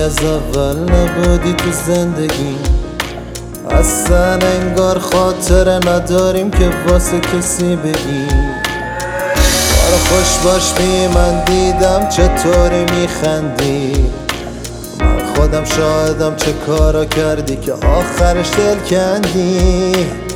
از اول نبودی تو زندگی، اصلا انگار خاطره نداریم که واسه کسی بگی. بارا خوش باش من دیدم چطوری میخندی، من خودم شاهدم چه کارا کردی که آخرش دل کندی.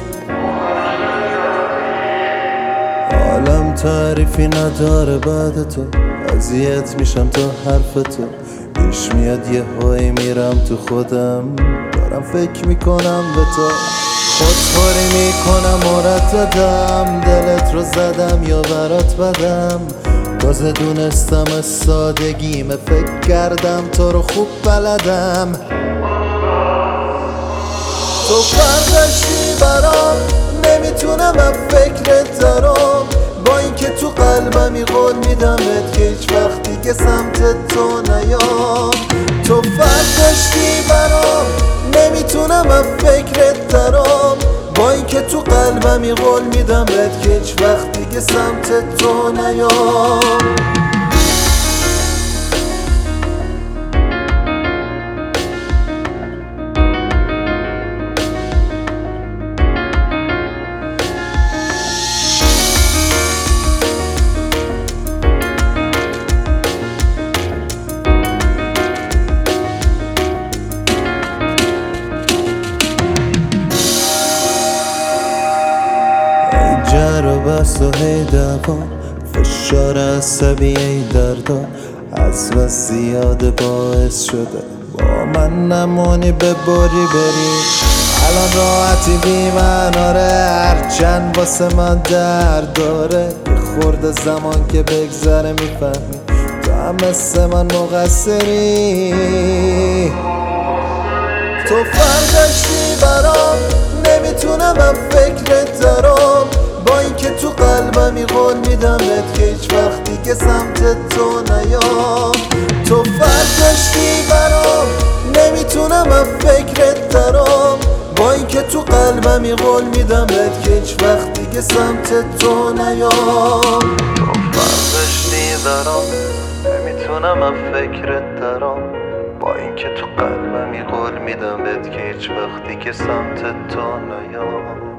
عالم تعریفی نداره بعد تو، اذیت میشم تا حرف تو پیش میاد، یه هایی میرم تو خودم، دارم فکر میکنم به تو. خودخوری میکنم مرددم، دلت رو زدم یا برات بدم، تازه دونستم از سادگیمه، فکر کردم تو رو خوب بلدم. تو فرقشی برام، نمیتونم از فکرت درام، با اینکه تو قلبمی قول میدمت که هیچ وقت دیگه سمت تو نیام. تو فرقشی برام، نمیتونم از فکرت درام، با اینکه تو قلبمی قول میدمت که هیچ وقت دیگه سمت تو نیام. جر و بس و هی دوام، فشار عصبی ای دردا، از بس زیاده باعث شده با من نمونی ببری بری. الان راحتی بی من آره، هرچند واسه من درد داره، یه خورده زمان که بگذره میفهمی تو هم مثل من مقصری. تو فرقشی برام، نمیتونم از فکرت درام، با اینکه تو قلبمی قول میدمت که هیچ وقت دیگه سمت تو نیام. تو فرقشی برام، نمیتونم از فکرت درام، با اینکه تو قلبمی قول میدمت که هیچ وقت دیگه سمت تو نیام. تو فرقشی برام، نمیتونم از فکرت درام، با اینکه تو قلبمی قول میدمت که هیچ وقت دیگه سمت تو نیام.